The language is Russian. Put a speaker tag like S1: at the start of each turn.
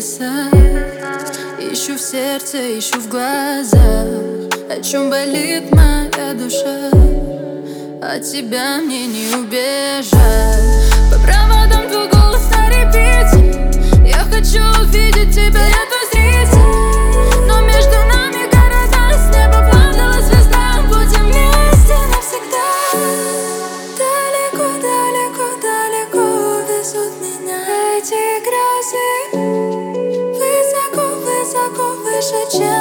S1: небеса. Ищу в сердце, ищу в глазах, о чем болит моя душа. От тебя мне не убежать. По проводам твой голос на репите. Я хочу увидеть тебя, рядом зритель. Но между нами города, с неба падала звезда. Будем вместе навсегда. Далеко, далеко, далеко везут меня эти грозы. Высоко, высоко, выше, чем